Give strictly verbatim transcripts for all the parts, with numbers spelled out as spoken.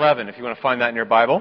eleven, if you want to find that in your Bible.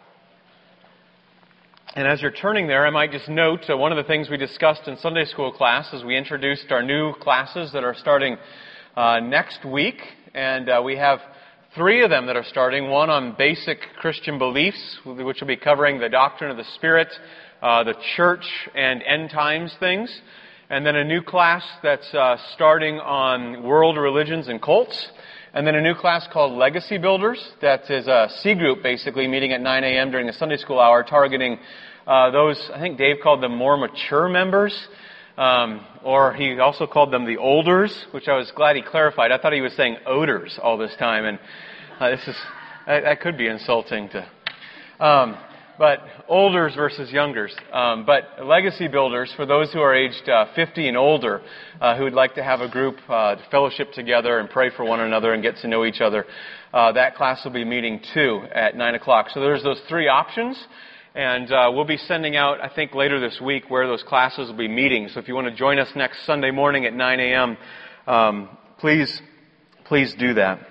And as you're turning there, I might just note uh, one of the things we discussed in Sunday school class as we introduced our new classes that are starting uh, next week. And uh, we have three of them that are starting. One on basic Christian beliefs, which will be covering the doctrine of the Spirit, uh, the church, and end times things. And then a new class that's uh, starting on world religions and cults. And then a new class called Legacy Builders. That is a C group, basically, meeting at nine a.m. during the Sunday school hour, targeting uh, those, I think Dave called them more mature members. Um, or he also called them the olders, which I was glad he clarified. I thought he was saying odors all this time. And uh, this is, that, that could be insulting to... Um, But olders versus youngers. Um, but legacy builders, for those who are aged uh, fifty and older, uh, who would like to have a group uh, to fellowship together and pray for one another and get to know each other, uh, that class will be meeting too at nine o'clock. So there's those three options. And uh, we'll be sending out, I think, later this week where those classes will be meeting. So if you want to join us next Sunday morning at nine a.m., um, please, please do that.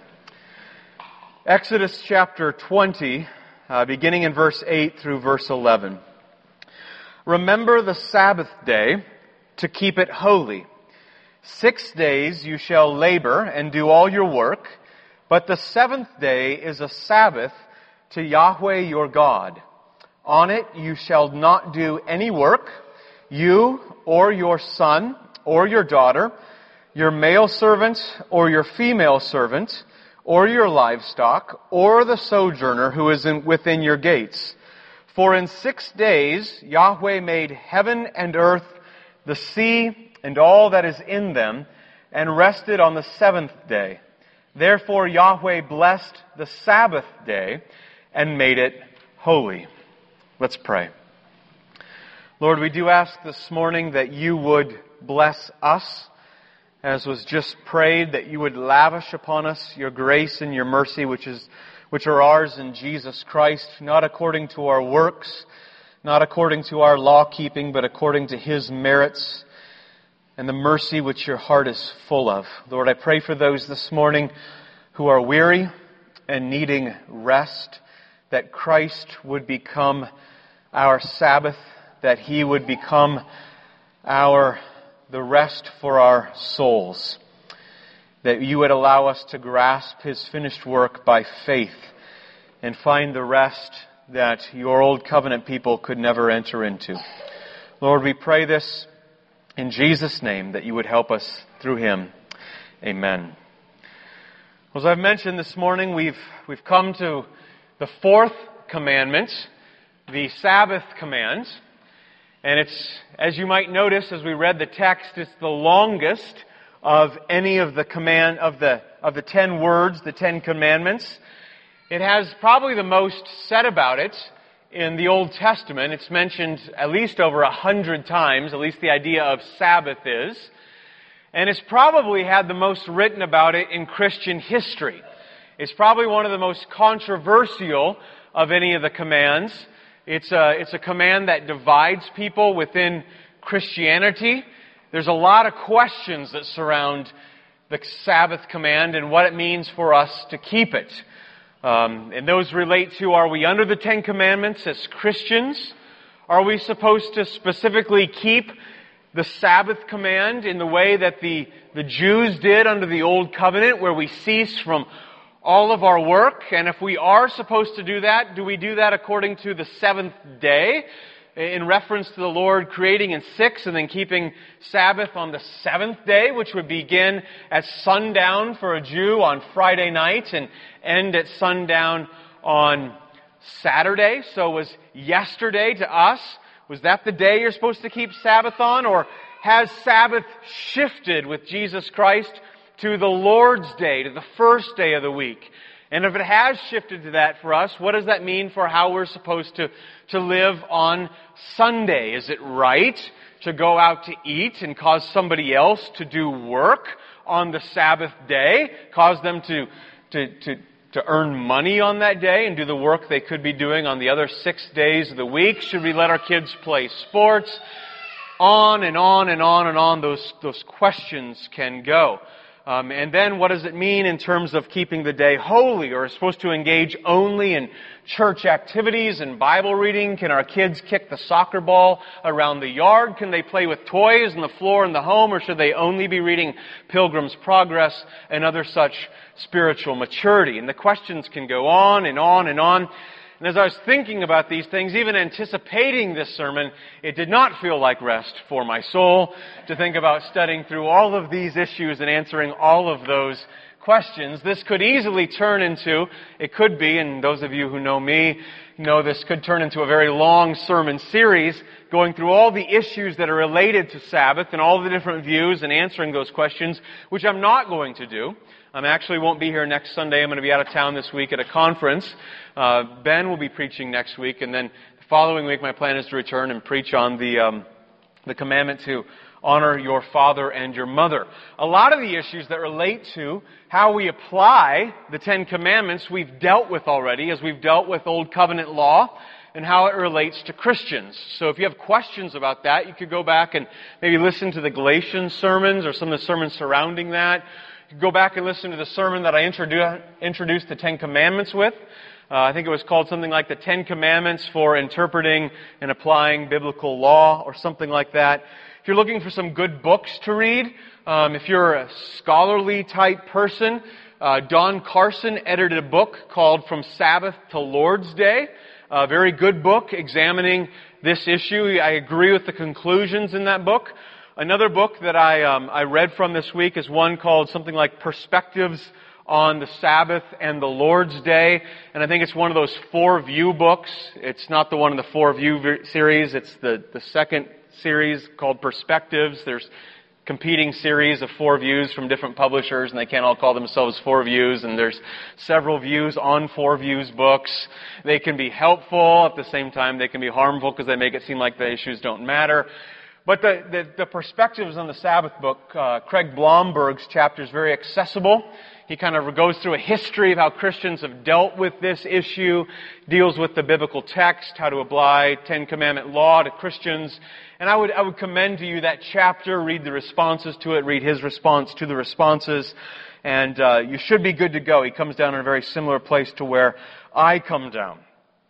Exodus chapter twenty. Uh, beginning in verse eight through verse eleven. Remember the Sabbath day to keep it holy. Six days you shall labor and do all your work, but the seventh day is a Sabbath to Yahweh your God. On it you shall not do any work, you or your son or your daughter, your male servant or your female servant, or your livestock, or the sojourner who is in, within your gates. For in six days Yahweh made heaven and earth, the sea, and all that is in them, and rested on the seventh day. Therefore Yahweh blessed the Sabbath day, and made it holy. Let's pray. Lord, we do ask this morning that you would bless us, as was just prayed, that you would lavish upon us your grace and your mercy, which is, which are ours in Jesus Christ, not according to our works, not according to our law keeping, but according to His merits and the mercy which your heart is full of. Lord, I pray for those this morning who are weary and needing rest, that Christ would become our Sabbath, that He would become our the rest for our souls, that you would allow us to grasp His finished work by faith and find the rest that your old covenant people could never enter into. Lord, we pray this in Jesus' name, that you would help us through Him. Amen. As I've mentioned this morning, we've we've come to the fourth commandment, the Sabbath command. And it's, as you might notice as we read the text, it's the longest of any of the command, of the, of the ten words, the ten commandments. It has probably the most said about it in the Old Testament. It's mentioned at least over a hundred times, at least the idea of Sabbath is. And it's probably had the most written about it in Christian history. It's probably one of the most controversial of any of the commands. It's a, it's a command that divides people within Christianity. There's a lot of questions that surround the Sabbath command and what it means for us to keep it. Um, and those relate to, are we under the Ten Commandments as Christians? Are we supposed to specifically keep the Sabbath command in the way that the, the Jews did under the Old Covenant, where we cease from all of our work? And if we are supposed to do that, do we do that according to the seventh day, in reference to the Lord creating in six and then keeping Sabbath on the seventh day, which would begin at sundown for a Jew on Friday night and end at sundown on Saturday? So was yesterday to us, was that the day you're supposed to keep Sabbath on? Or has Sabbath shifted with Jesus Christ to the Lord's Day, to the first day of the week? And if it has shifted to that for us, what does that mean for how we're supposed to, to live on Sunday? Is it right to go out to eat and cause somebody else to do work on the Sabbath day? Cause them to, to, to, to earn money on that day and do the work they could be doing on the other six days of the week? Should we let our kids play sports? On and on and on and on those, those questions can go. Um, and then what does it mean in terms of keeping the day holy? Or are we supposed to engage only in church activities and Bible reading? Can our kids kick the soccer ball around the yard? Can they play with toys on the floor in the home? Or should they only be reading Pilgrim's Progress and other such spiritual maturity? And the questions can go on and on and on. And as I was thinking about these things, even anticipating this sermon, it did not feel like rest for my soul to think about studying through all of these issues and answering all of those questions. This could easily turn into, it could be, and those of you who know me know this could turn into a very long sermon series going through all the issues that are related to Sabbath and all the different views and answering those questions, which I'm not going to do. I actually won't be here next Sunday. I'm going to be out of town this week at a conference. Uh, Ben will be preaching next week, and then the following week my plan is to return and preach on the um, the commandment to honor your father and your mother. A lot of the issues that relate to how we apply the Ten Commandments we've dealt with already, as we've dealt with Old Covenant law and how it relates to Christians. So if you have questions about that, you could go back and maybe listen to the Galatians sermons or some of the sermons surrounding that. You could go back and listen to the sermon that I introdu- introduced the Ten Commandments with. Uh, I think it was called something like the Ten Commandments for Interpreting and Applying Biblical Law or something like that. If you're looking for some good books to read, um, if you're a scholarly type person, uh, Don Carson edited a book called From Sabbath to Lord's Day. A very good book examining this issue. I agree with the conclusions in that book. Another book that I um, I read from this week is one called something like Perspectives on the Sabbath and the Lord's Day. And I think it's one of those four view books. It's not the one in the four view series. It's the, the second series called Perspectives. There's competing series of four views from different publishers, and they can't all call themselves four views, and there's several views on four views books. They can be helpful. At the same time, they can be harmful because they make it seem like the issues don't matter. But the, the, the Perspectives on the Sabbath book, uh, Craig Blomberg's chapter is very accessible. He kind of goes through a history of how Christians have dealt with this issue, deals with the biblical text, how to apply Ten Commandment law to Christians. And I would, I would commend to you that chapter, read the responses to it, read his response to the responses, and uh, you should be good to go. He comes down in a very similar place to where I come down.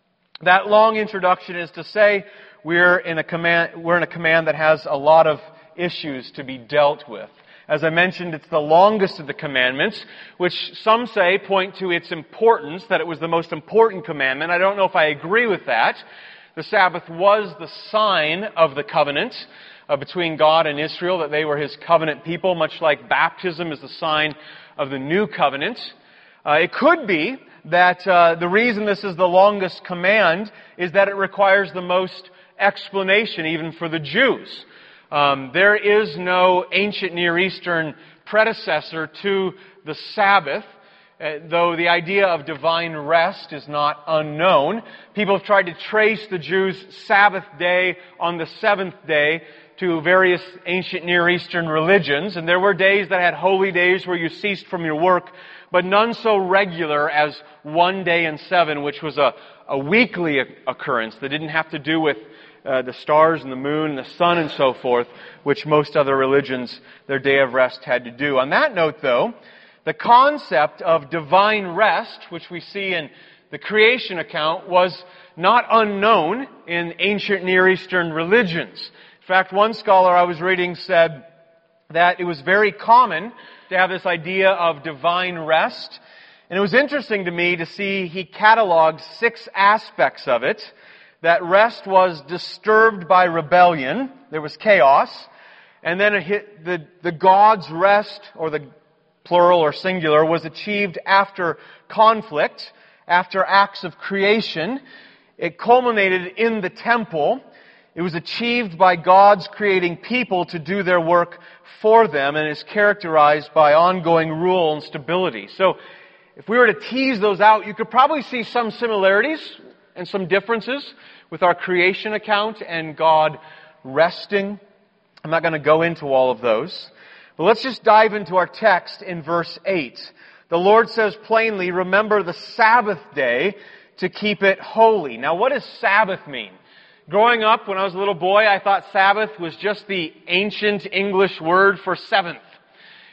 That long introduction is to say we're in a command, we're in a command that has a lot of issues to be dealt with. As I mentioned, it's the longest of the commandments, which some say point to its importance, that it was the most important commandment. I don't know if I agree with that. The Sabbath was the sign of the covenant uh, between God and Israel, that they were His covenant people, much like baptism is the sign of the new covenant. Uh, it could be that uh, the reason this is the longest command is that it requires the most explanation, even for the Jews. Um, there is no ancient Near Eastern predecessor to the Sabbath, uh, though the idea of divine rest is not unknown. People have tried to trace the Jews' Sabbath day on the seventh day to various ancient Near Eastern religions, and there were days that had holy days where you ceased from your work, but none so regular as one day in seven, which was a, a weekly occurrence that didn't have to do with Uh, the stars and the moon and the sun and so forth, which most other religions, their day of rest had to do. On that note, though, the concept of divine rest, which we see in the creation account, was not unknown in ancient Near Eastern religions. In fact, one scholar I was reading said that it was very common to have this idea of divine rest. And it was interesting to me to see he cataloged six aspects of it. That rest was disturbed by rebellion. There was chaos. And then it hit the, the God's rest, or the plural or singular, was achieved after conflict, after acts of creation. It culminated in the temple. It was achieved by God's creating people to do their work for them, and is characterized by ongoing rule and stability. So, if we were to tease those out, you could probably see some similarities and some differences with our creation account and God resting. I'm not going to go into all of those. But let's just dive into our text in verse eight. The Lord says plainly, remember the Sabbath day to keep it holy. Now, what does Sabbath mean? Growing up, when I was a little boy, I thought Sabbath was just the ancient English word for seventh.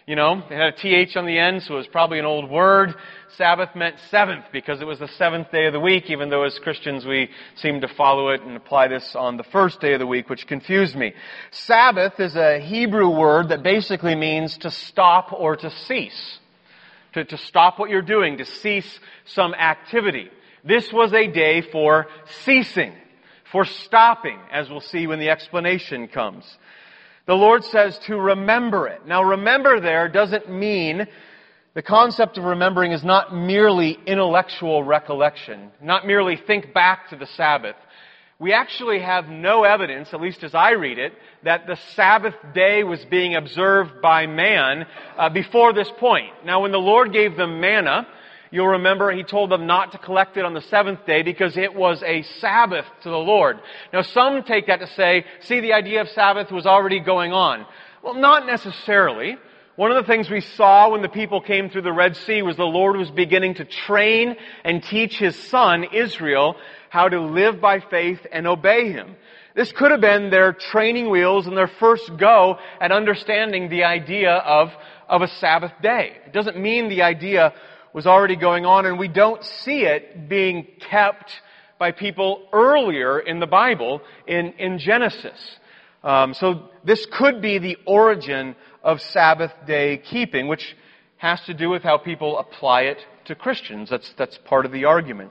You know, it had a T H on the end, so it was probably an old word. Sabbath meant seventh because it was the seventh day of the week, even though as Christians we seem to follow it and apply this on the first day of the week, which confused me. Sabbath is a Hebrew word that basically means to stop or to cease. To, to stop what you're doing, to cease some activity. This was a day for ceasing, for stopping, as we'll see when the explanation comes. The Lord says to remember it. Now remember there doesn't mean, the concept of remembering is not merely intellectual recollection, not merely think back to the Sabbath. We actually have no evidence, at least as I read it, that the Sabbath day was being observed by man uh, before this point. Now when the Lord gave them manna, you'll remember He told them not to collect it on the seventh day because it was a Sabbath to the Lord. Now some take that to say, see, the idea of Sabbath was already going on. Well, not necessarily. One of the things we saw when the people came through the Red Sea was the Lord was beginning to train and teach His son, Israel, how to live by faith and obey Him. This could have been their training wheels and their first go at understanding the idea of, of a Sabbath day. It doesn't mean the idea was already going on, and we don't see it being kept by people earlier in the Bible in, in Genesis. Um, so this could be the origin of Sabbath day keeping, which has to do with how people apply it to Christians. That's, that's part of the argument.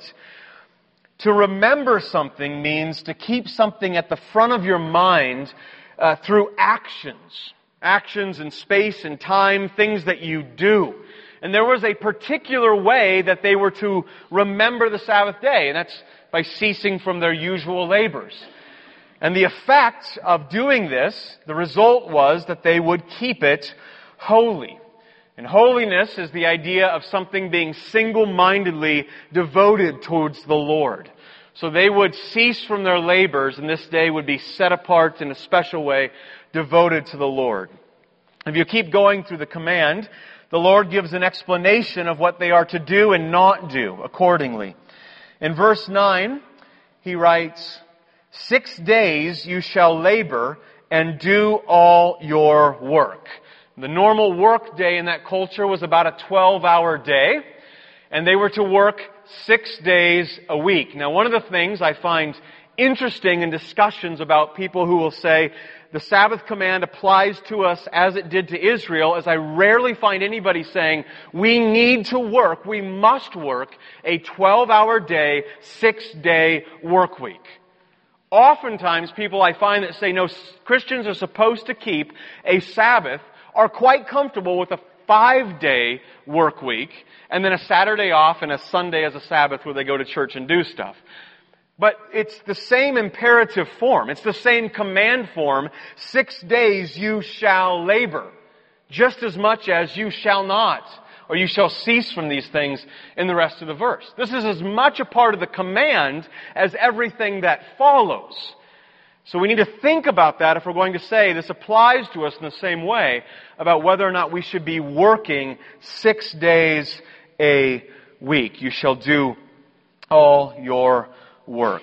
To remember something means to keep something at the front of your mind uh, through actions. Actions in space and time, things that you do. And there was a particular way that they were to remember the Sabbath day, and that's by ceasing from their usual labors. And the effect of doing this, the result was that they would keep it holy. And holiness is the idea of something being single-mindedly devoted towards the Lord. So they would cease from their labors, and this day would be set apart in a special way, devoted to the Lord. If you keep going through the command, the Lord gives an explanation of what they are to do and not do accordingly. In verse nine, He writes, Six days you shall labor and do all your work. The normal work day in that culture was about a twelve-hour day, and they were to work six days a week. Now, one of the things I find interesting in discussions about people who will say the Sabbath command applies to us as it did to Israel, as I rarely find anybody saying we need to work, we must work a twelve-hour day, six-day work week. Oftentimes people I find that say no, Christians are supposed to keep a Sabbath are quite comfortable with a five-day work week and then a Saturday off and a Sunday as a Sabbath where they go to church and do stuff. But it's the same imperative form. It's the same command form. Six days you shall labor, just as much as you shall not, or you shall cease from these things in the rest of the verse. This is as much a part of the command as everything that follows. So we need to think about that if we're going to say this applies to us in the same way about whether or not we should be working six days a week. You shall do all your work.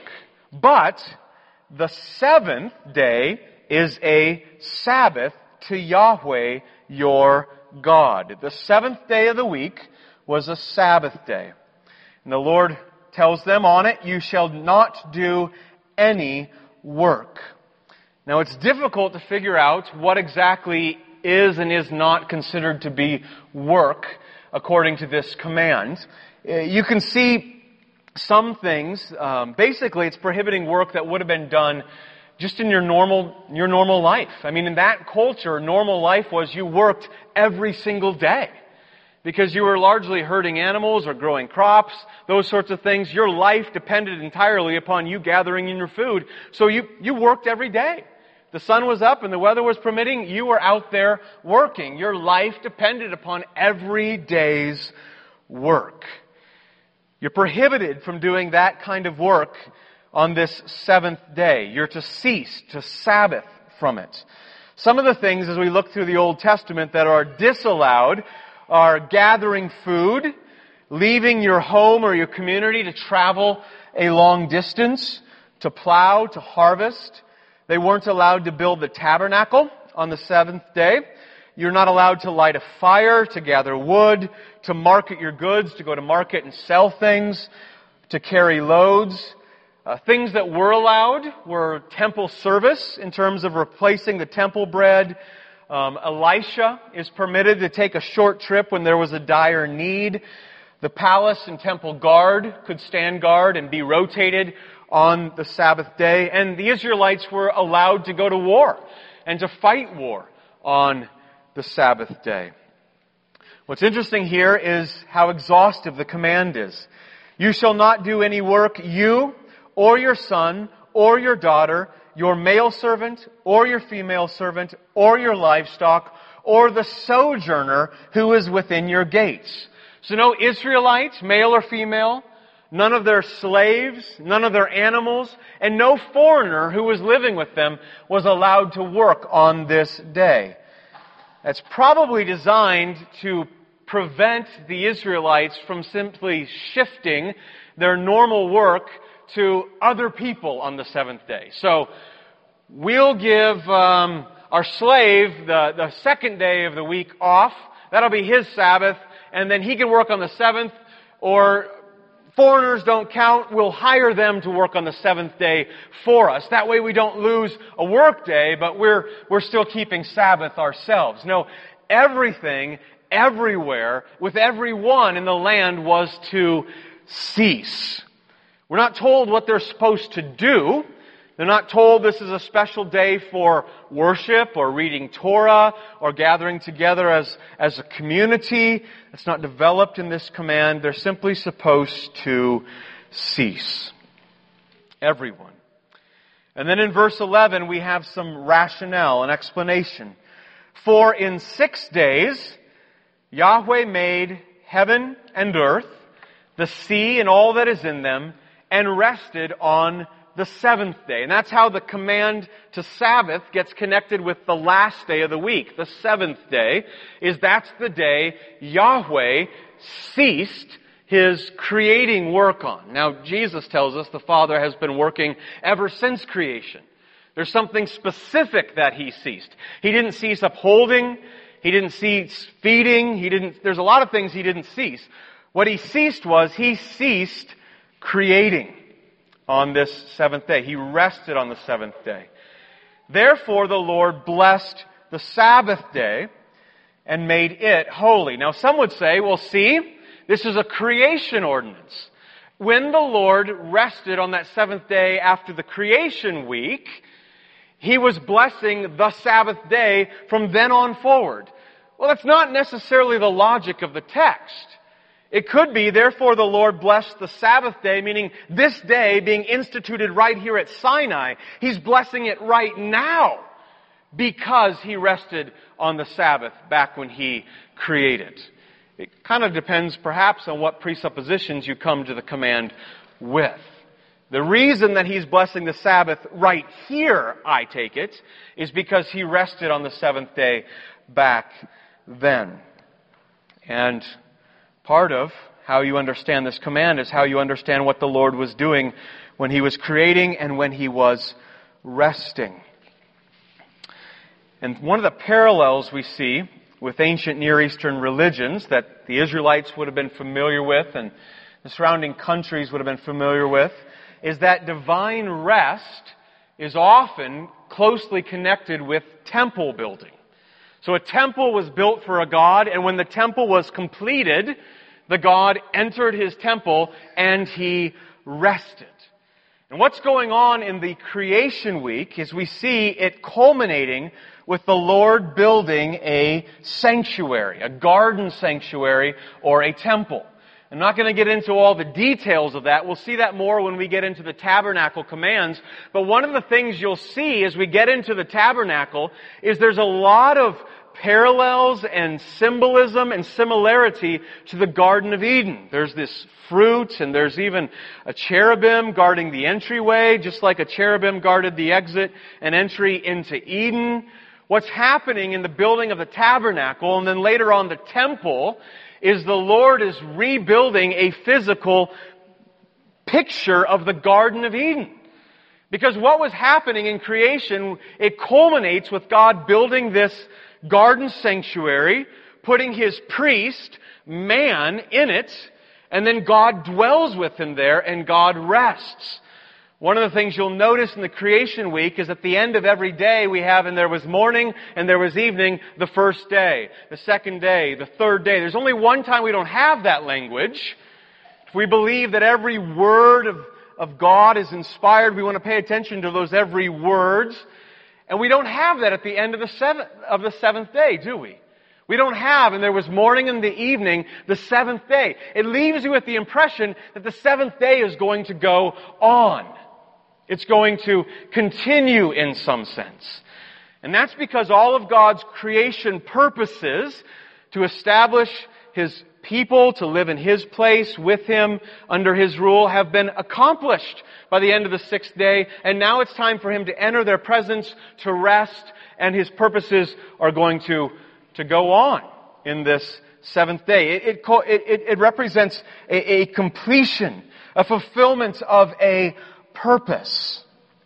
But the seventh day is a Sabbath to Yahweh your God. The seventh day of the week was a Sabbath day. And the Lord tells them on it, you shall not do any work. Now it's difficult to figure out what exactly is and is not considered to be work according to this command. You can see some things, um, basically it's prohibiting work that would have been done just in your normal, your normal life. I mean, in that culture, normal life was you worked every single day. Because you were largely herding animals or growing crops, those sorts of things. Your life depended entirely upon you gathering in your food. So you, you worked every day. The sun was up and the weather was permitting, you were out there working. Your life depended upon every day's work. You're prohibited from doing that kind of work on this seventh day. You're to cease, to Sabbath from it. Some of the things as we look through the Old Testament that are disallowed are gathering food, leaving your home or your community to travel a long distance, to plow, to harvest. They weren't allowed to build the tabernacle on the seventh day. You're not allowed to light a fire, to gather wood, to market your goods, to go to market and sell things, to carry loads. Uh, things that were allowed were temple service in terms of replacing the temple bread. Um, Elisha is permitted to take a short trip when there was a dire need. The palace and temple guard could stand guard and be rotated on the Sabbath day. And the Israelites were allowed to go to war and to fight war on the Sabbath day. What's interesting here is how exhaustive the command is. You shall not do any work, you or your son or your daughter, your male servant or your female servant or your livestock or the sojourner who is within your gates. So no Israelites, male or female, none of their slaves, none of their animals, and no foreigner who was living with them was allowed to work on this day. That's probably designed to prevent the Israelites from simply shifting their normal work to other people on the seventh day. So we'll give um, our slave the, the second day of the week off. That'll be his Sabbath, and then he can work on the seventh, or foreigners don't count. We'll hire them to work on the seventh day for us. That way we don't lose a work day, but we're, we're still keeping Sabbath ourselves. No, everything, everywhere, with everyone in the land was to cease. We're not told what they're supposed to do. They're not told this is a special day for worship or reading Torah or gathering together as, as a community. It's not developed in this command. They're simply supposed to cease. Everyone. And then in verse eleven we have some rationale, an explanation. For in six days Yahweh made heaven and earth, the sea and all that is in them, and rested on the seventh day. And that's how the command to Sabbath gets connected with the last day of the week. The seventh day is that's the day Yahweh ceased His creating work on. Now, Jesus tells us the Father has been working ever since creation. There's something specific that He ceased. He didn't cease upholding. He didn't cease feeding. He didn't, there's a lot of things He didn't cease. What He ceased was He ceased creating on this seventh day. He rested on the seventh day. Therefore, the Lord blessed the Sabbath day and made it holy. Now, some would say, well, see, this is a creation ordinance. When the Lord rested on that seventh day after the creation week, He was blessing the Sabbath day from then on forward. Well, that's not necessarily the logic of the text. It could be, therefore the Lord blessed the Sabbath day, meaning this day being instituted right here at Sinai. He's blessing it right now because He rested on the Sabbath back when He created. It kind of depends perhaps on what presuppositions you come to the command with. The reason that He's blessing the Sabbath right here, I take it, is because He rested on the seventh day back then. And part of how you understand this command is how you understand what the Lord was doing when He was creating and when He was resting. And one of the parallels we see with ancient Near Eastern religions that the Israelites would have been familiar with and the surrounding countries would have been familiar with is that divine rest is often closely connected with temple building. So a temple was built for a god, and when the temple was completed, the God entered His temple and He rested. And what's going on in the creation week is we see it culminating with the Lord building a sanctuary, a garden sanctuary or a temple. I'm not going to get into all the details of that. We'll see that more when we get into the tabernacle commands. But one of the things you'll see as we get into the tabernacle is there's a lot of parallels and symbolism and similarity to the Garden of Eden. There's this fruit, and there's even a cherubim guarding the entryway, just like a cherubim guarded the exit and entry into Eden. What's happening in the building of the tabernacle, and then later on the temple, is the Lord is rebuilding a physical picture of the Garden of Eden. Because what was happening in creation, it culminates with God building this garden sanctuary, putting His priest, man, in it, and then God dwells with him there and God rests. One of the things you'll notice in the creation week is at the end of every day we have, and there was morning and there was evening, the first day, the second day, the third day. There's only one time we don't have that language. If we believe that every word of, of God is inspired, we want to pay attention to those every words. And we don't have that at the end of the seventh, of the seventh day, do we? We don't have, and there was morning and the evening, the seventh day. It leaves you with the impression that the seventh day is going to go on. It's going to continue in some sense. And that's because all of God's creation purposes to establish His people, to live in His place with Him under His rule, have been accomplished by the end of the sixth day. And now it's time for Him to enter their presence, to rest, and His purposes are going to, to go on in this seventh day. It, it, it, it represents a, a completion, a fulfillment of a purpose.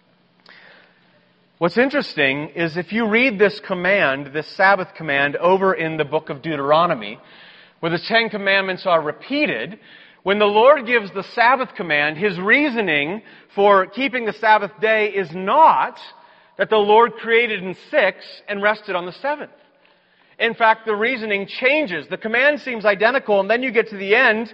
What's interesting is if you read this command, this Sabbath command, over in the book of Deuteronomy, where the Ten Commandments are repeated, when the Lord gives the Sabbath command, His reasoning for keeping the Sabbath day is not that the Lord created in six and rested on the seventh. In fact, the reasoning changes. The command seems identical, and then you get to the end,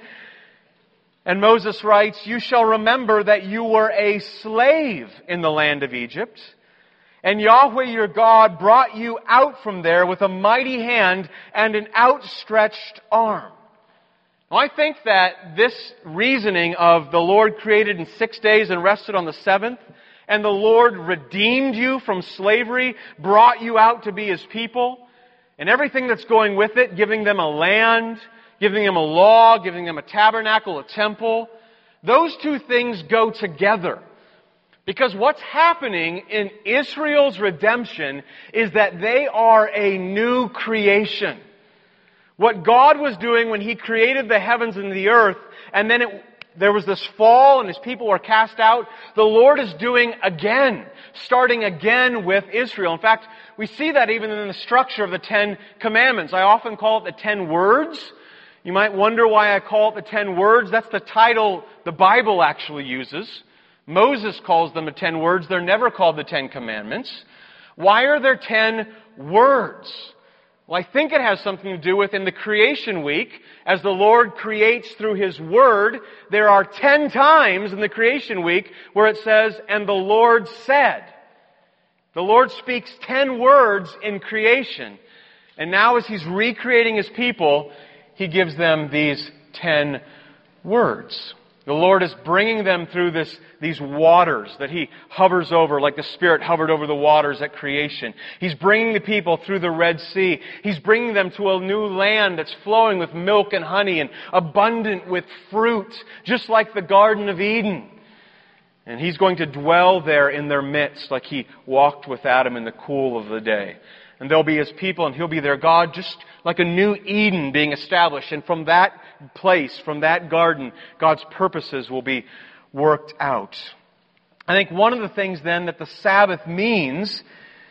and Moses writes, "You shall remember that you were a slave in the land of Egypt, and Yahweh your God brought you out from there with a mighty hand and an outstretched arm." Now, I think that this reasoning of the Lord created in six days and rested on the seventh, and the Lord redeemed you from slavery, brought you out to be His people, and everything that's going with it, giving them a land, giving them a law, giving them a tabernacle, a temple. Those two things go together. Because what's happening in Israel's redemption is that they are a new creation. What God was doing when He created the heavens and the earth, and then it, there was this fall and His people were cast out, the Lord is doing again, starting again with Israel. In fact, we see that even in the structure of the Ten Commandments. I often call it the Ten Words. You might wonder why I call it the Ten Words. That's the title the Bible actually uses. Moses calls them the Ten Words. They're never called the Ten Commandments. Why are there ten words? Well, I think it has something to do with in the creation week, as the Lord creates through His Word, there are ten times in the creation week where it says, "And the Lord said." The Lord speaks ten words in creation. And now as He's recreating His people, He gives them these ten words. The Lord is bringing them through this, these waters that He hovers over like the Spirit hovered over the waters at creation. He's bringing the people through the Red Sea. He's bringing them to a new land that's flowing with milk and honey and abundant with fruit, just like the Garden of Eden. And He's going to dwell there in their midst like He walked with Adam in the cool of the day. And they'll be His people and He'll be their God, just like a new Eden being established. And from that place, from that garden, God's purposes will be worked out. I think one of the things then that the Sabbath means,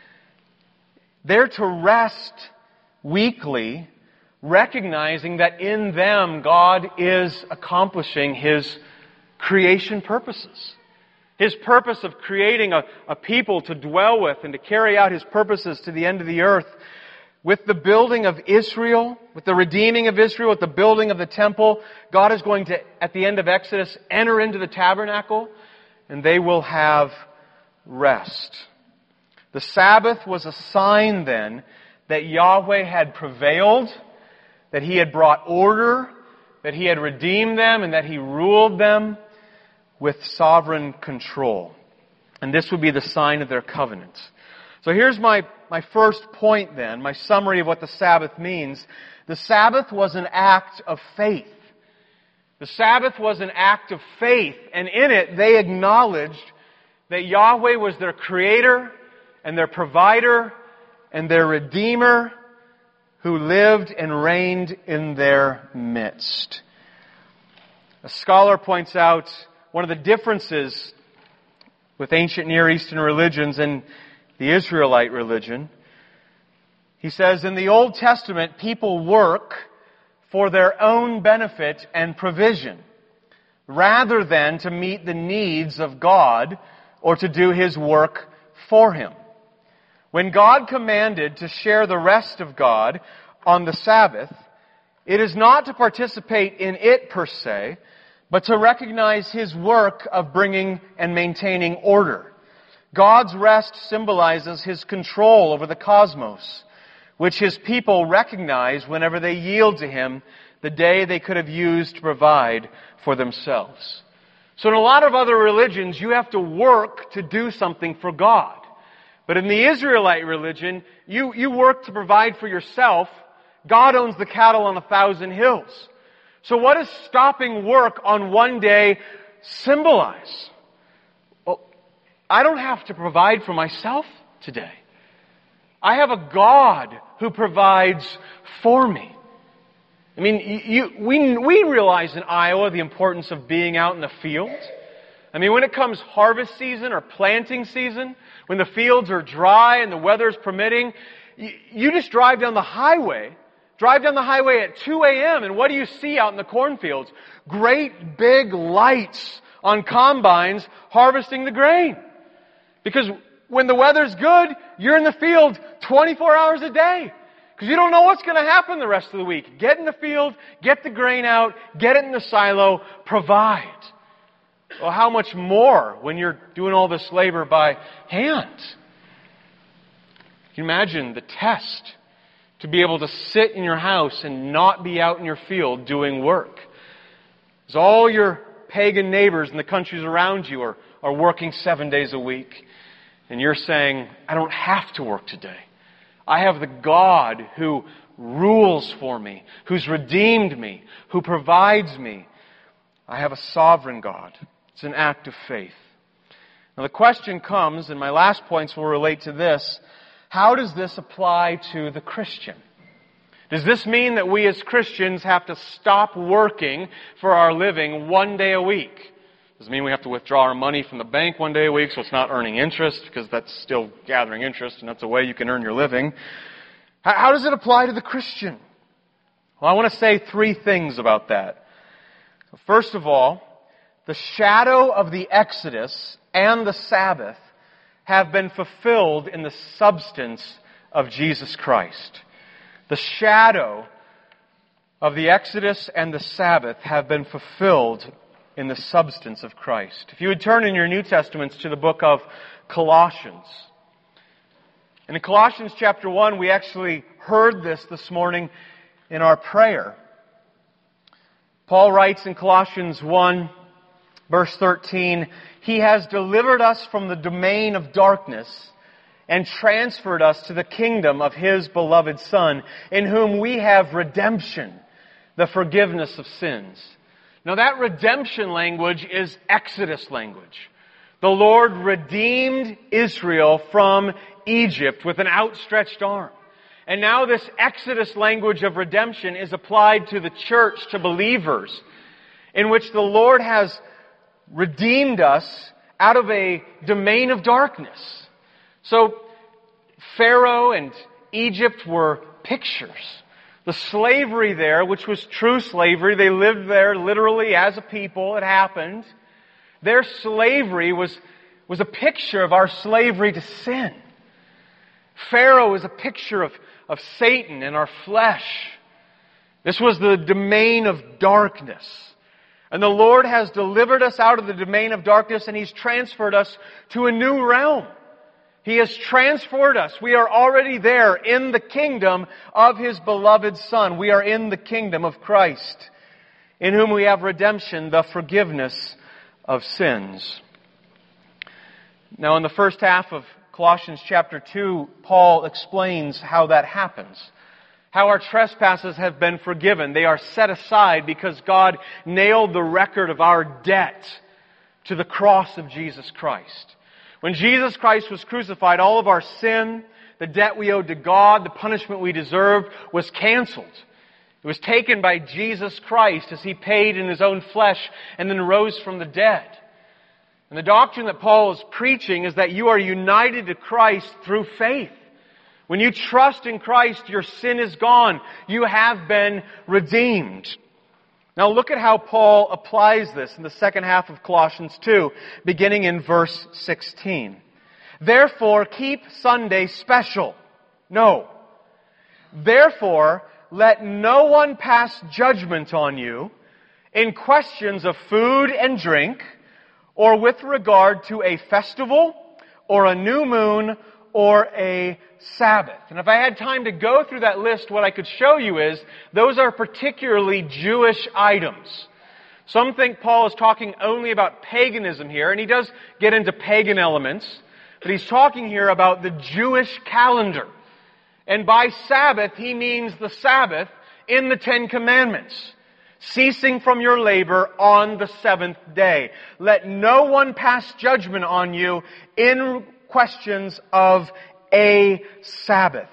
they're to rest weekly, recognizing that in them God is accomplishing His creation purposes. His purpose of creating a, a people to dwell with and to carry out His purposes to the end of the earth. With the building of Israel, with the redeeming of Israel, with the building of the temple, God is going to, at the end of Exodus, enter into the tabernacle, and they will have rest. The Sabbath was a sign then that Yahweh had prevailed, that He had brought order, that He had redeemed them, and that He ruled them with sovereign control. And this would be the sign of their covenant. So here's my, my first point then, my summary of what the Sabbath means. The Sabbath was an act of faith. The Sabbath was an act of faith, and in it they acknowledged that Yahweh was their creator and their provider and their redeemer who lived and reigned in their midst. A scholar points out one of the differences with ancient Near Eastern religions and the Israelite religion He says, in the Old Testament, people work for their own benefit and provision, rather than to meet the needs of God or to do His work for Him. When God commanded to share the rest of God on the Sabbath, it is not to participate in it per se, but to recognize His work of bringing and maintaining order. God's rest symbolizes His control over the cosmos, which His people recognize whenever they yield to Him the day they could have used to provide for themselves. So in a lot of other religions, you have to work to do something for God. But in the Israelite religion, you, you work to provide for yourself. God owns the cattle on a thousand hills. So what does stopping work on one day symbolize? Well, I don't have to provide for myself today. I have a God who provides for me. I mean, you, we, we realize in Iowa the importance of being out in the field. I mean, when it comes harvest season or planting season, when the fields are dry and the weather's permitting, you, you just drive down the highway, drive down the highway at two a.m. and what do you see out in the cornfields? Great big lights on combines harvesting the grain. Because when the weather's good, you're in the field twenty-four hours a day. Because you don't know what's going to happen the rest of the week. Get in the field, get the grain out, get it in the silo, provide. Well, how much more when you're doing all this labor by hand? Can you imagine the test to be able to sit in your house and not be out in your field doing work? As all your pagan neighbors in the countries around you are, are working seven days a week. And you're saying, I don't have to work today. I have the God who rules for me, who's redeemed me, who provides me. I have a sovereign God. It's an act of faith. Now the question comes, and my last points will relate to this, how does this apply to the Christian? Does this mean that we as Christians have to stop working for our living one day a week? Does it mean we have to withdraw our money from the bank one day a week so it's not earning interest, because that's still gathering interest and that's a way you can earn your living? How, how does it apply to the Christian? Well, I want to say three things about that. First of all, the shadow of the Exodus and the Sabbath have been fulfilled in the substance of Jesus Christ. The shadow of the Exodus and the Sabbath have been fulfilled in the substance of Christ. If you would turn in your New Testaments to the book of Colossians. And in Colossians chapter one, we actually heard this this morning in our prayer. Paul writes in Colossians one, verse thirteen, He has delivered us from the domain of darkness and transferred us to the kingdom of His beloved Son, in whom we have redemption, the forgiveness of sins. Now that redemption language is Exodus language. The Lord redeemed Israel from Egypt with an outstretched arm. And now this Exodus language of redemption is applied to the church, to believers, in which the Lord has redeemed us out of a domain of darkness. So Pharaoh and Egypt were pictures. The slavery there, which was true slavery, they lived there literally as a people, it happened. Their slavery was, was a picture of our slavery to sin. Pharaoh was a picture of, of Satan and our flesh. This was the domain of darkness. And the Lord has delivered us out of the domain of darkness and He's transferred us to a new realm. He has transferred us. We are already there in the kingdom of His beloved Son. We are in the kingdom of Christ, in whom we have redemption, the forgiveness of sins. Now in the first half of Colossians chapter two, Paul explains how that happens. How our trespasses have been forgiven. They are set aside because God nailed the record of our debt to the cross of Jesus Christ. When Jesus Christ was crucified, all of our sin, the debt we owed to God, the punishment we deserved, was canceled. It was taken by Jesus Christ as He paid in His own flesh and then rose from the dead. And the doctrine that Paul is preaching is that you are united to Christ through faith. When you trust in Christ, your sin is gone. You have been redeemed. Now look at how Paul applies this in the second half of Colossians two, beginning in verse sixteen. Therefore, keep Sunday special. No. Therefore, let no one pass judgment on you in questions of food and drink, or with regard to a festival, or a new moon, or a Sabbath. And if I had time to go through that list, what I could show you is those are particularly Jewish items. Some think Paul is talking only about paganism here, and he does get into pagan elements, but he's talking here about the Jewish calendar. And by Sabbath, he means the Sabbath in the Ten Commandments. Ceasing from your labor on the seventh day. Let no one pass judgment on you in questions of a Sabbath.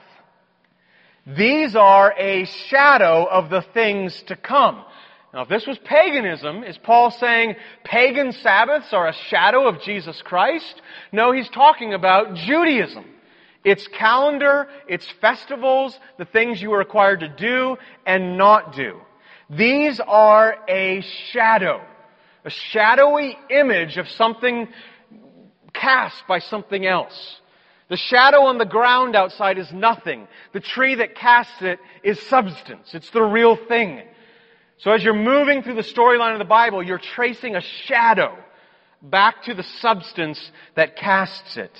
These are a shadow of the things to come. Now, if this was paganism, is Paul saying pagan Sabbaths are a shadow of Jesus Christ? No, he's talking about Judaism. Its calendar, its festivals, the things you are required to do and not do. These are a shadow, a shadowy image of something cast by something else. The shadow on the ground outside is nothing. The tree that casts it is substance. It's the real thing. So as you're moving through the storyline of the Bible, you're tracing a shadow back to the substance that casts it.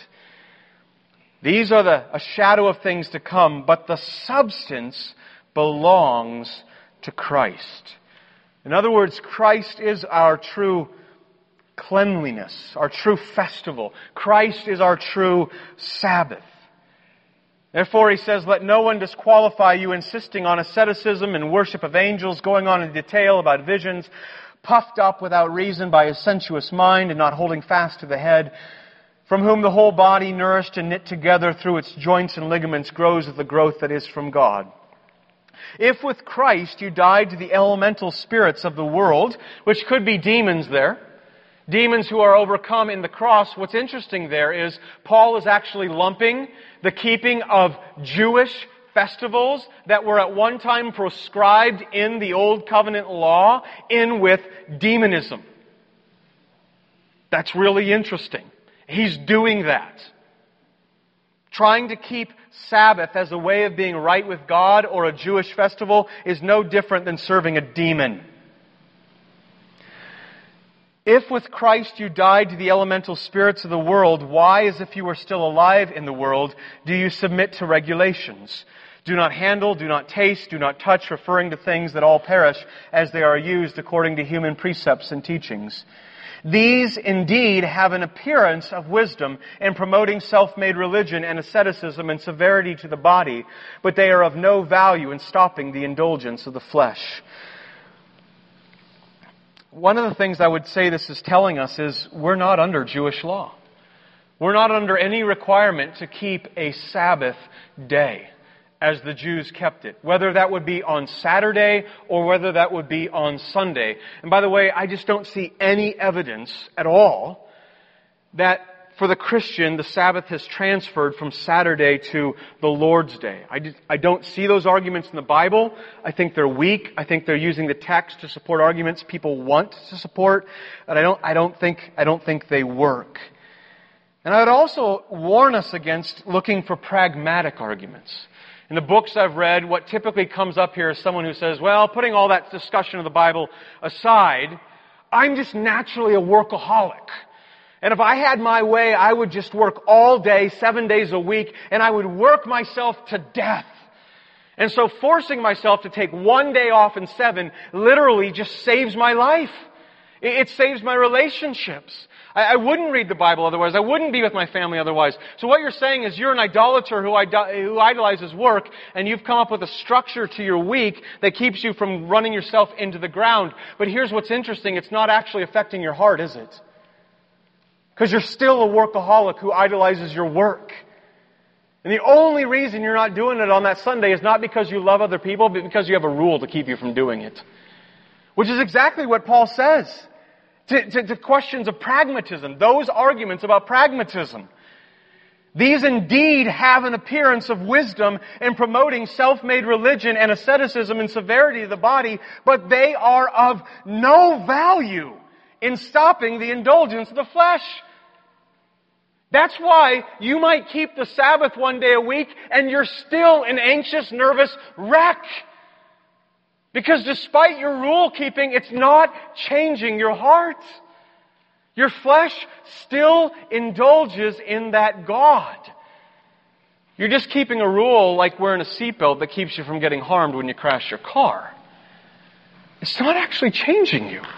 These are the, a shadow of things to come, but the substance belongs to Christ. In other words, Christ is our true cleanliness, our true festival. Christ is our true Sabbath. Therefore, he says, let no one disqualify you insisting on asceticism and worship of angels, going on in detail about visions, puffed up without reason by a sensuous mind and not holding fast to the head, from whom the whole body, nourished and knit together through its joints and ligaments, grows with the growth that is from God. If with Christ you died to the elemental spirits of the world, which could be demons there, demons who are overcome in the cross, what's interesting there is Paul is actually lumping the keeping of Jewish festivals that were at one time prescribed in the Old Covenant law in with demonism. That's really interesting. He's doing that. Trying to keep Sabbath as a way of being right with God or a Jewish festival is no different than serving a demon. If with Christ you died to the elemental spirits of the world, why, as if you were still alive in the world, do you submit to regulations? Do not handle, do not taste, do not touch, referring to things that all perish as they are used according to human precepts and teachings. These indeed have an appearance of wisdom in promoting self-made religion and asceticism and severity to the body, but they are of no value in stopping the indulgence of the flesh. One of the things I would say this is telling us is we're not under Jewish law. We're not under any requirement to keep a Sabbath day as the Jews kept it, whether that would be on Saturday or whether that would be on Sunday. And by the way, I just don't see any evidence at all that for the Christian, the Sabbath has transferred from Saturday to the Lord's Day. I, just, I don't see those arguments in the Bible. I think they're weak. I think they're using the text to support arguments people want to support, but I don't, I don't think, I don't think they work. And I would also warn us against looking for pragmatic arguments. In the books I've read, what typically comes up here is someone who says, well, putting all that discussion of the Bible aside, I'm just naturally a workaholic. And if I had my way, I would just work all day, seven days a week, and I would work myself to death. And so forcing myself to take one day off in seven literally just saves my life. It saves my relationships. I wouldn't read the Bible otherwise. I wouldn't be with my family otherwise. So what you're saying is you're an idolater who idolizes work, and you've come up with a structure to your week that keeps you from running yourself into the ground. But here's what's interesting. It's not actually affecting your heart, is it? Because you're still a workaholic who idolizes your work. And the only reason you're not doing it on that Sunday is not because you love other people, but because you have a rule to keep you from doing it. Which is exactly what Paul says. To, to, to questions of pragmatism, those arguments about pragmatism. These indeed have an appearance of wisdom in promoting self-made religion and asceticism and severity of the body, but they are of no value in stopping the indulgence of the flesh. That's why you might keep the Sabbath one day a week and you're still an anxious, nervous wreck. Because despite your rule keeping, it's not changing your heart. Your flesh still indulges in that God. You're just keeping a rule like wearing a seatbelt that keeps you from getting harmed when you crash your car. It's not actually changing you.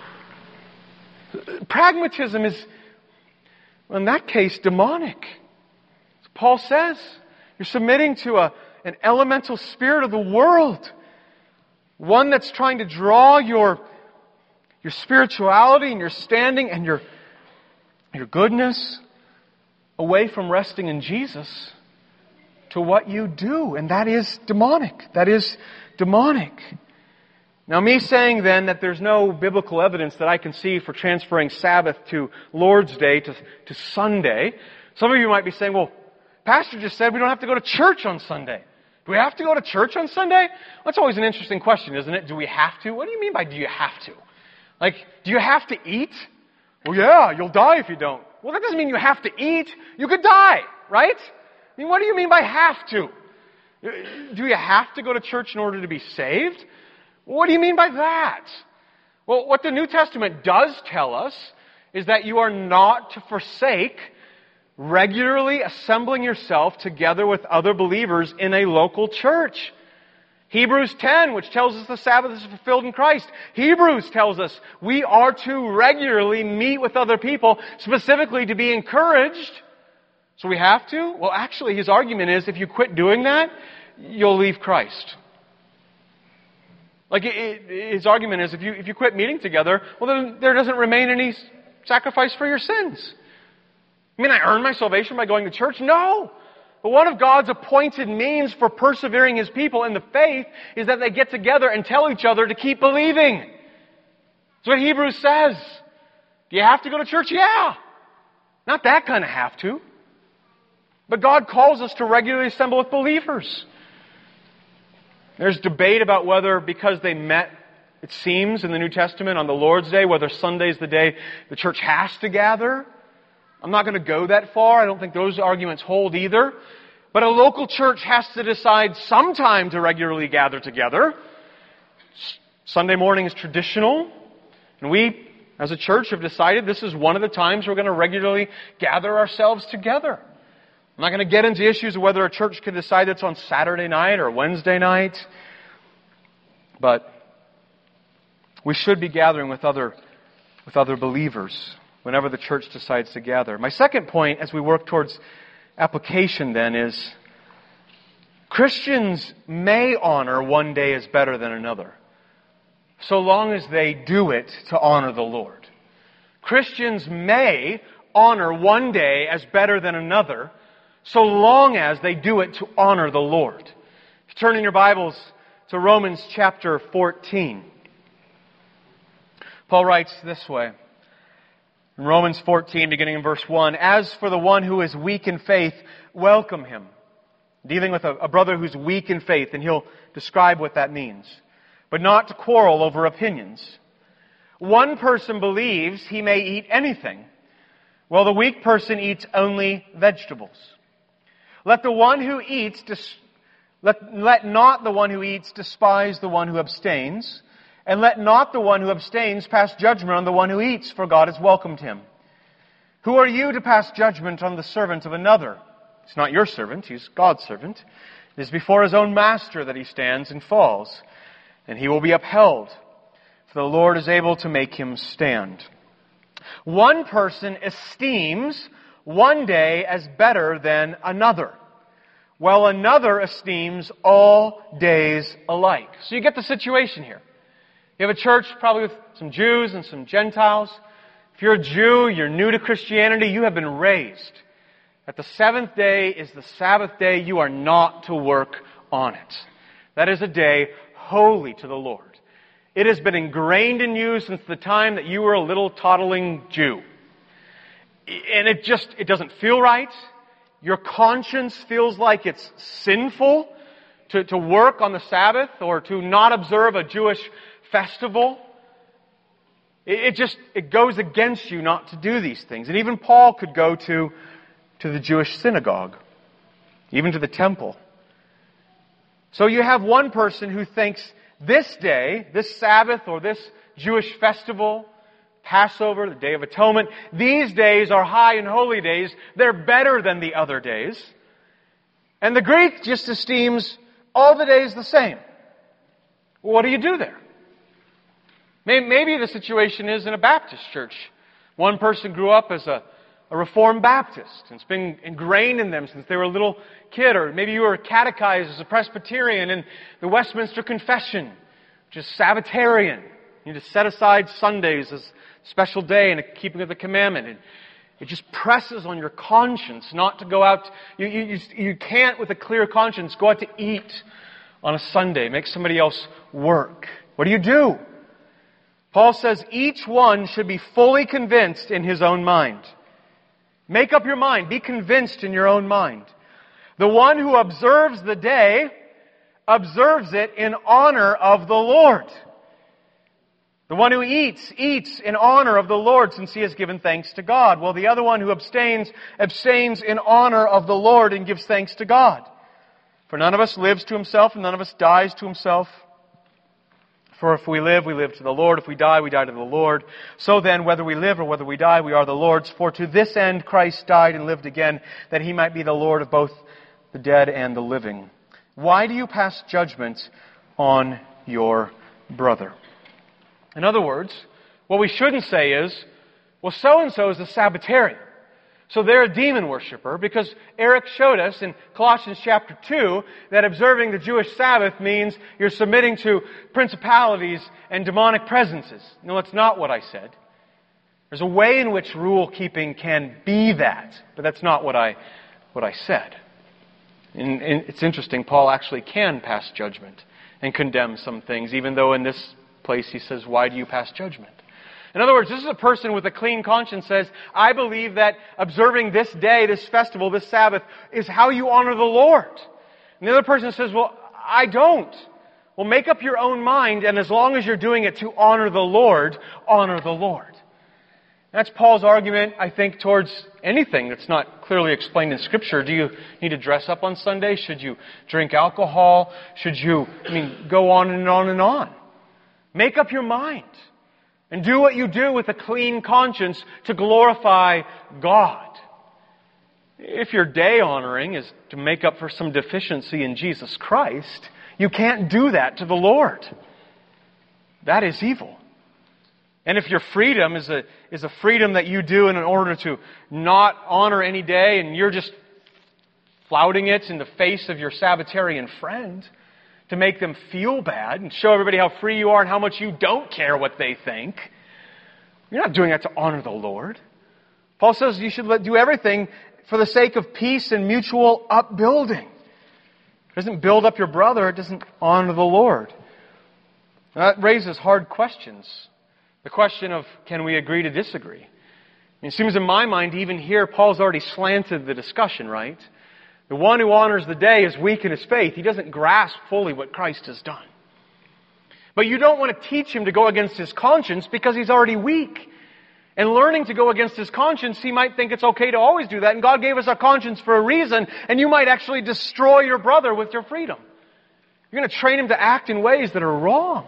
Pragmatism is, in that case, demonic. As Paul says, you're submitting to a, an elemental spirit of the world. One that's trying to draw your, your spirituality and your standing and your Your goodness away from resting in Jesus to what you do. And that is demonic. That is demonic. Now, me saying then that there's no biblical evidence that I can see for transferring Sabbath to Lord's Day to, to Sunday. Some of you might be saying, well, Pastor just said we don't have to go to church on Sunday. Do we have to go to church on Sunday? That's always an interesting question, isn't it? Do we have to? What do you mean by do you have to? Like, do you have to eat? Well, yeah, you'll die if you don't. Well, that doesn't mean you have to eat. You could die, right? I mean, what do you mean by have to? Do you have to go to church in order to be saved? What do you mean by that? Well, what the New Testament does tell us is that you are not to forsake regularly assembling yourself together with other believers in a local church. Hebrews ten, which tells us the Sabbath is fulfilled in Christ. Hebrews tells us we are to regularly meet with other people, specifically to be encouraged. So we have to? Well, actually, his argument is if you quit doing that, you'll leave Christ. Like, it, it, his argument is if you, if you quit meeting together, well, then there doesn't remain any sacrifice for your sins. I mean, I earn my salvation by going to church? No! But one of God's appointed means for persevering His people in the faith is that they get together and tell each other to keep believing. That's what Hebrews says. Do you have to go to church? Yeah. Not that kind of have to. But God calls us to regularly assemble with believers. There's debate about whether because they met, it seems, in the New Testament on the Lord's Day, whether Sunday's the day the church has to gather. I'm not going to go that far. I don't think those arguments hold either. But a local church has to decide sometime to regularly gather together. Sunday morning is traditional. And we, as a church, have decided this is one of the times we're going to regularly gather ourselves together. I'm not going to get into issues of whether a church can decide it's on Saturday night or Wednesday night. But we should be gathering with other, with other believers whenever the church decides to gather. My second point, as we work towards application then, is Christians may honor one day as better than another, so long as they do it to honor the Lord. Christians may honor one day as better than another, so long as they do it to honor the Lord. If you turn in your Bibles to Romans chapter fourteen, Paul writes this way. In Romans fourteen, beginning in verse one, as for the one who is weak in faith, welcome him. Dealing with a, a brother who's weak in faith, and he'll describe what that means. But not to quarrel over opinions. One person believes he may eat anything, while the weak person eats only vegetables. Let the one who eats, dis- let, let not the one who eats despise the one who abstains, and let not the one who abstains pass judgment on the one who eats, for God has welcomed him. Who are you to pass judgment on the servant of another? It's not your servant, he's God's servant. It is before his own master that he stands and falls, and he will be upheld, for the Lord is able to make him stand. One person esteems one day as better than another, while another esteems all days alike. So you get the situation here. You have a church probably with some Jews and some Gentiles. If you're a Jew, you're new to Christianity, you have been raised that the seventh day is the Sabbath day. You are not to work on it. That is a day holy to the Lord. It has been ingrained in you since the time that you were a little toddling Jew. And it just, it doesn't feel right. your conscience feels like it's sinful to, to work on the Sabbath or to not observe a Jewish festival, it, it just, it goes against you not to do these things. And even Paul could go to, to the Jewish synagogue, even to the temple. So you have one person who thinks this day, this Sabbath or this Jewish festival, Passover, the Day of Atonement, these days are high and holy days. They're better than the other days. And the Greek just esteems all the days the same. Well, what do you do there? Maybe the situation is in a Baptist church. One person grew up as a, a Reformed Baptist, and it's been ingrained in them since they were a little kid. Or maybe you were catechized as a Presbyterian in the Westminster Confession, which is Sabbatarian. You need to set aside Sundays as a special day in the keeping of the commandment. And it just presses on your conscience not to go out. You, you, you can't, with a clear conscience, go out to eat on a Sunday, make somebody else work. What do you do? Paul says each one should be fully convinced in his own mind. Make up your mind. Be convinced in your own mind. The one who observes the day observes it in honor of the Lord. The one who eats, eats in honor of the Lord, since he has given thanks to God. Well, the other one who abstains, abstains in honor of the Lord and gives thanks to God. For none of us lives to himself, and none of us dies to himself. For if we live, we live to the Lord. If we die, we die to the Lord. So then, whether we live or whether we die, we are the Lord's. For to this end Christ died and lived again, that he might be the Lord of both the dead and the living. Why do you pass judgment on your brother? In other words, what we shouldn't say is, well, so-and-so is a Sabbatarian, so they're a demon worshiper, because Eric showed us in Colossians chapter two that observing the Jewish Sabbath means you're submitting to principalities and demonic presences. No, that's not what I said. There's a way in which rule-keeping can be that, but that's not what I, what I said. And, and it's interesting, Paul actually can pass judgment and condemn some things, even though in this place he says, why do you pass judgment? In other words, this is a person with a clean conscience says, I believe that observing this day, this festival, this Sabbath, is how you honor the Lord. And the other person says, well, I don't. Well, make up your own mind, and as long as you're doing it to honor the Lord, honor the Lord. That's Paul's argument, I think, towards anything that's not clearly explained in Scripture. Do you need to dress up on Sunday? Should you drink alcohol? Should you, I mean, go on and on and on? Make up your mind. And do what you do with a clean conscience to glorify God. If your day honoring is to make up for some deficiency in Jesus Christ, you can't do that to the Lord. That is evil. And if your freedom is a, is a freedom that you do in order to not honor any day, and you're just flouting it in the face of your Sabbatarian friend, to make them feel bad and show everybody how free you are and how much you don't care what they think. You're not doing that to honor the Lord. Paul says you should do everything for the sake of peace and mutual upbuilding. It doesn't build up your brother, it doesn't honor the Lord. Now, that raises hard questions. The question of, can we agree to disagree? It seems in my mind, even here, Paul's already slanted the discussion, right? The one who honors the day is weak in his faith. He doesn't grasp fully what Christ has done. But you don't want to teach him to go against his conscience because he's already weak. And learning to go against his conscience, he might think it's okay to always do that. And God gave us our conscience for a reason. And you might actually destroy your brother with your freedom. You're going to train him to act in ways that are wrong.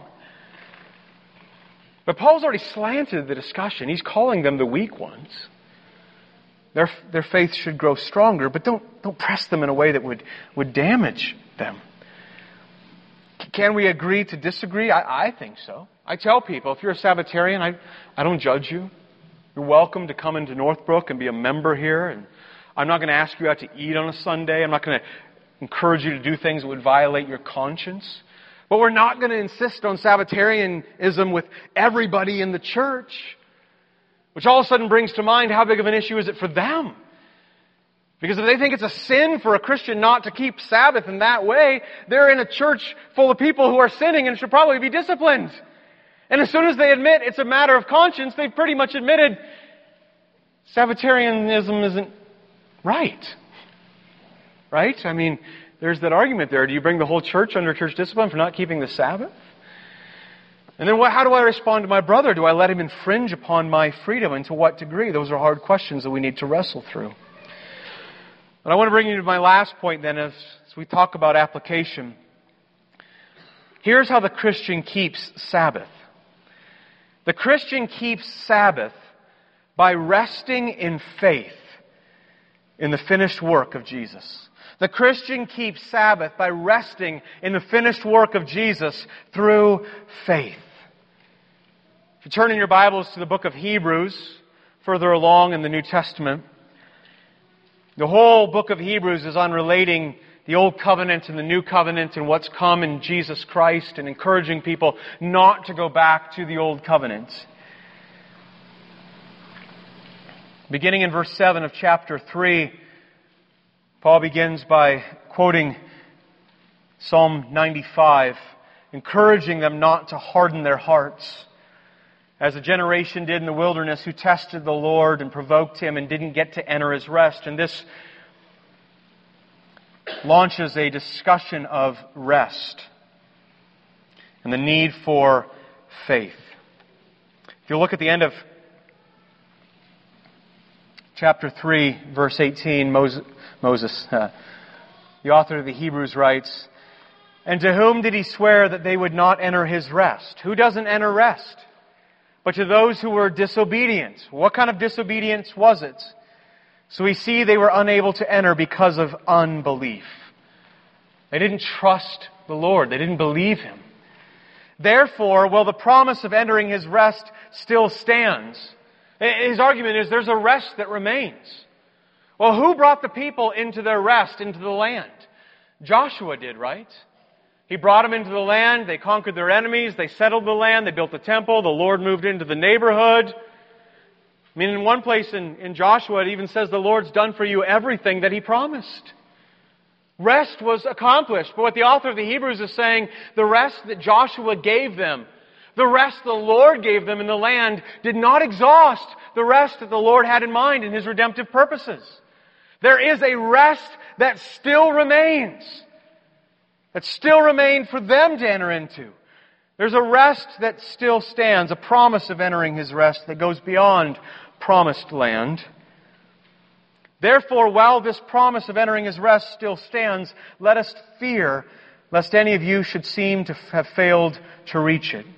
But Paul's already slanted the discussion. He's calling them the weak ones. Their, their faith should grow stronger, but don't, don't press them in a way that would, would damage them. Can we agree to disagree? I, I think so. I tell people, if you're a Sabbatarian, I, I don't judge you. You're welcome to come into Northbrook and be a member here. And I'm not going to ask you out to eat on a Sunday. I'm not going to encourage you to do things that would violate your conscience. But we're not going to insist on Sabbatarianism with everybody in the church. Which all of a sudden brings to mind, how big of an issue is it for them? Because if they think it's a sin for a Christian not to keep Sabbath in that way, they're in a church full of people who are sinning and should probably be disciplined. And as soon as they admit it's a matter of conscience, they've pretty much admitted Sabbatarianism isn't right. right? I mean, there's that argument there. Do you bring the whole church under church discipline for not keeping the Sabbath? And then what, how do I respond to my brother? Do I let him infringe upon my freedom? And to what degree? Those are hard questions that we need to wrestle through. But I want to bring you to my last point then as, as we talk about application. Here's how the Christian keeps Sabbath. The Christian keeps Sabbath by resting in faith in the finished work of Jesus. The Christian keeps Sabbath by resting in the finished work of Jesus through faith. If you turn in your Bibles to the book of Hebrews, further along in the New Testament, the whole book of Hebrews is on relating the Old Covenant and the New Covenant and what's come in Jesus Christ and encouraging people not to go back to the Old Covenant. Beginning in verse seven of chapter three, Paul begins by quoting Psalm ninety-five, encouraging them not to harden their hearts, as a generation did in the wilderness who tested the Lord and provoked Him and didn't get to enter His rest. And this launches a discussion of rest and the need for faith. If you look at the end of chapter three, verse eighteen, Moses, Moses uh, the author of the Hebrews writes, "And to whom did He swear that they would not enter His rest?" Who doesn't enter rest? But to those who were disobedient. What kind of disobedience was it? So we see they were unable to enter because of unbelief. They didn't trust the Lord. They didn't believe Him. Therefore, while the promise of entering His rest still stands, his argument is there's a rest that remains. Well, who brought the people into their rest, into the land? Joshua did, right? He brought them into the land. They conquered their enemies. They settled the land. They built the temple. The Lord moved into the neighborhood. I mean, in one place in, in Joshua, it even says the Lord's done for you everything that He promised. Rest was accomplished. But what the author of the Hebrews is saying, the rest that Joshua gave them, the rest the Lord gave them in the land, did not exhaust the rest that the Lord had in mind in His redemptive purposes. There is a rest that still remains. That still remained for them to enter into. There's a rest that still stands, a promise of entering His rest that goes beyond promised land. Therefore, while this promise of entering His rest still stands, let us fear lest any of you should seem to have failed to reach it.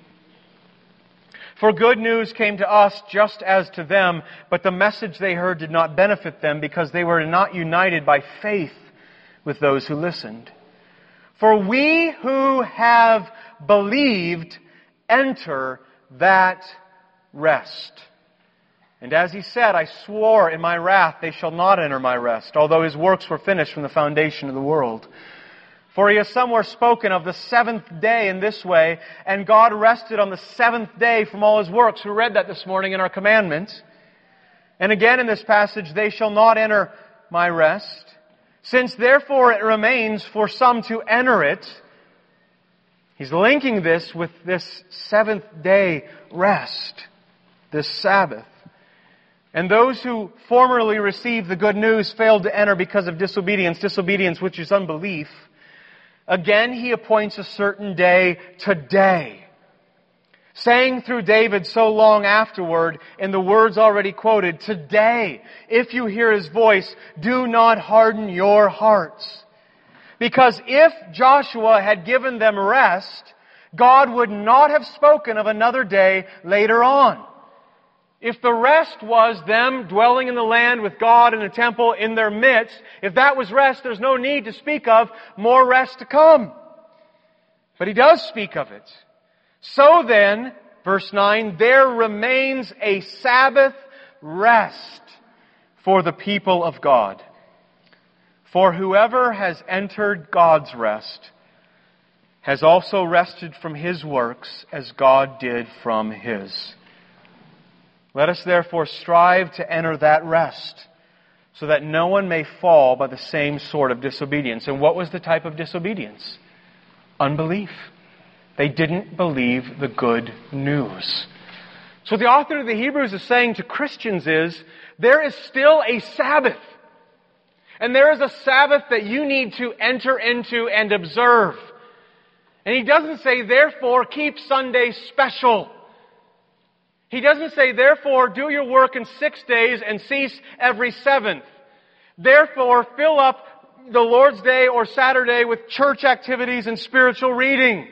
For good news came to us just as to them, but the message they heard did not benefit them because they were not united by faith with those who listened. For we who have believed enter that rest. And as He said, I swore in my wrath they shall not enter my rest, although His works were finished from the foundation of the world. For He has somewhere spoken of the seventh day in this way, and God rested on the seventh day from all His works. We read that this morning in our commandment. And again in this passage, they shall not enter my rest. Since therefore it remains for some to enter it, He's linking this with this seventh day rest, this Sabbath. And those who formerly received the good news failed to enter because of disobedience, disobedience which is unbelief. Again He appoints a certain day today, saying through David so long afterward in the words already quoted, today, if you hear His voice, do not harden your hearts. Because if Joshua had given them rest, God would not have spoken of another day later on. If the rest was them dwelling in the land with God in a temple in their midst, if that was rest, there's no need to speak of more rest to come. But He does speak of it. So then, verse nine, there remains a Sabbath rest for the people of God. For whoever has entered God's rest has also rested from his works as God did from His. Let us therefore strive to enter that rest, so that no one may fall by the same sort of disobedience. And what was the type of disobedience? Unbelief. They didn't believe the good news. So what the author of the Hebrews is saying to Christians is, there is still a Sabbath. And there is a Sabbath that you need to enter into and observe. And He doesn't say, therefore, keep Sunday special. He doesn't say, therefore, do your work in six days and cease every seventh. Therefore, fill up the Lord's Day or Saturday with church activities and spiritual reading.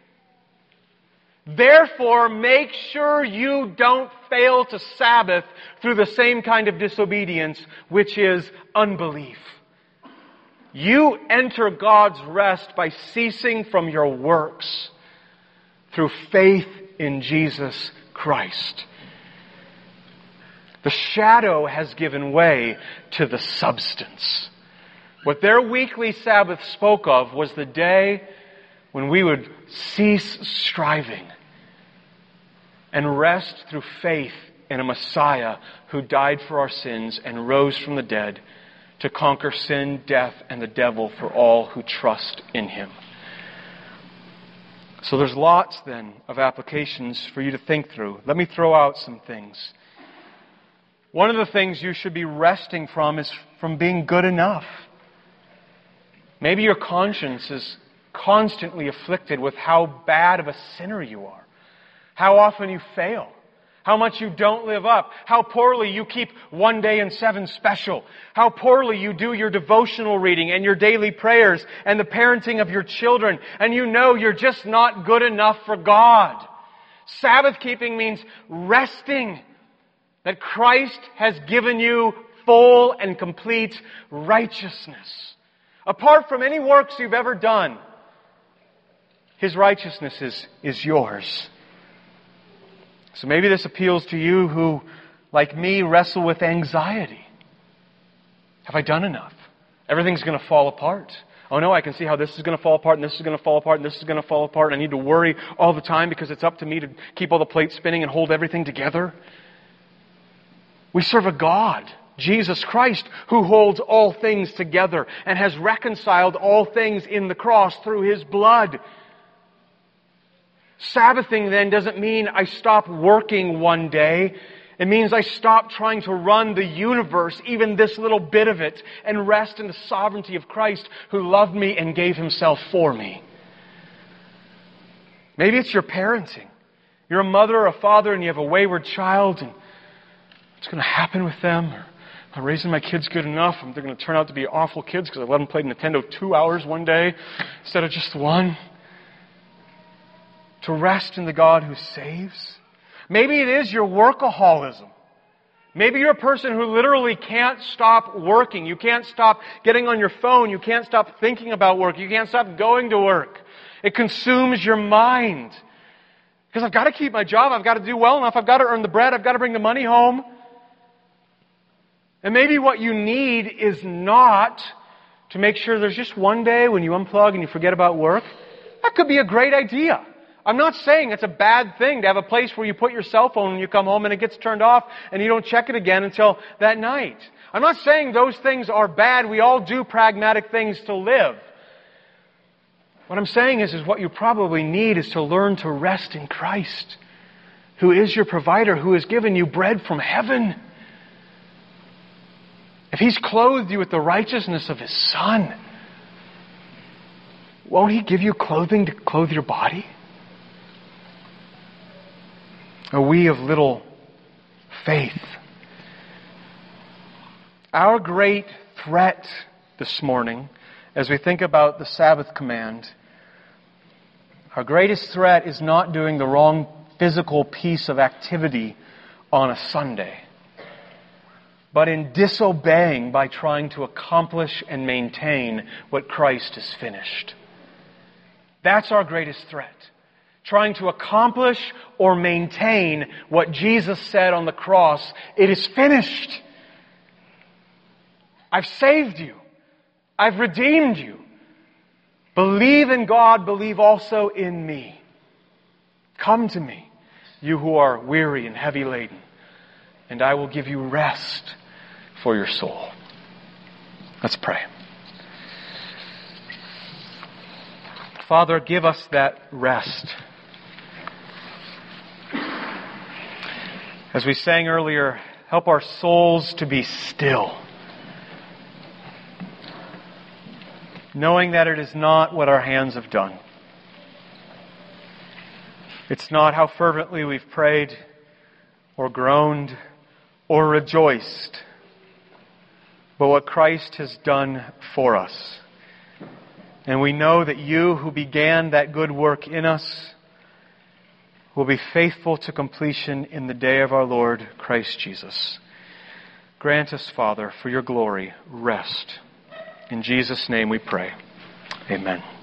Therefore, make sure you don't fail to Sabbath through the same kind of disobedience, which is unbelief. You enter God's rest by ceasing from your works through faith in Jesus Christ. The shadow has given way to the substance. What their weekly Sabbath spoke of was the day when we would cease striving and rest through faith in a Messiah who died for our sins and rose from the dead to conquer sin, death, and the devil for all who trust in Him. So there's lots then of applications for you to think through. Let me throw out some things. One of the things you should be resting from is from being good enough. Maybe your conscience is constantly afflicted with how bad of a sinner you are, how often you fail, how much you don't live up, how poorly you keep one day in seven special, how poorly you do your devotional reading and your daily prayers and the parenting of your children, and you know you're just not good enough for God. Sabbath keeping means resting that Christ has given you full and complete righteousness. Apart from any works you've ever done, His righteousness is, is yours. So maybe this appeals to you who, like me, wrestle with anxiety. Have I done enough? Everything's going to fall apart. Oh no, I can see how this is going to fall apart, and this is going to fall apart, and this is going to fall apart, and I need to worry all the time because it's up to me to keep all the plates spinning and hold everything together. We serve a God, Jesus Christ, who holds all things together and has reconciled all things in the cross through His blood. Sabbathing then doesn't mean I stop working one day. It means I stop trying to run the universe, even this little bit of it, and rest in the sovereignty of Christ who loved me and gave Himself for me. Maybe it's your parenting. You're a mother or a father and you have a wayward child, and what's going to happen with them? Or, am I raising my kids good enough? They're going to turn out to be awful kids because I let them play Nintendo two hours one day instead of just one. To rest in the God who saves. Maybe it is your workaholism. Maybe you're a person who literally can't stop working. You can't stop getting on your phone. You can't stop thinking about work. You can't stop going to work. It consumes your mind. Because I've got to keep my job. I've got to do well enough. I've got to earn the bread. I've got to bring the money home. And maybe what you need is not to make sure there's just one day when you unplug and you forget about work. That could be a great idea. I'm not saying it's a bad thing to have a place where you put your cell phone when you come home and it gets turned off and you don't check it again until that night. I'm not saying those things are bad. We all do pragmatic things to live. What I'm saying is, is what you probably need is to learn to rest in Christ, who is your provider, who has given you bread from heaven. If He's clothed you with the righteousness of His Son, won't He give you clothing to clothe your body? Are we of little faith? Our great threat this morning, as we think about the Sabbath command, our greatest threat is not doing the wrong physical piece of activity on a Sunday, but in disobeying by trying to accomplish and maintain what Christ has finished. That's our greatest threat. Trying to accomplish or maintain what Jesus said on the cross, it is finished. I've saved you. I've redeemed you. Believe in God, believe also in me. Come to me, you who are weary and heavy laden, and I will give you rest for your soul. Let's pray. Father, give us that rest. As we sang earlier, help our souls to be still. knowing that it is not what our hands have done. It's not how fervently we've prayed or groaned or rejoiced, but what Christ has done for us. And we know that you who began that good work in us will be faithful to completion in the day of our Lord Christ Jesus. Grant us, Father, for your glory, rest. In Jesus' name we pray. Amen.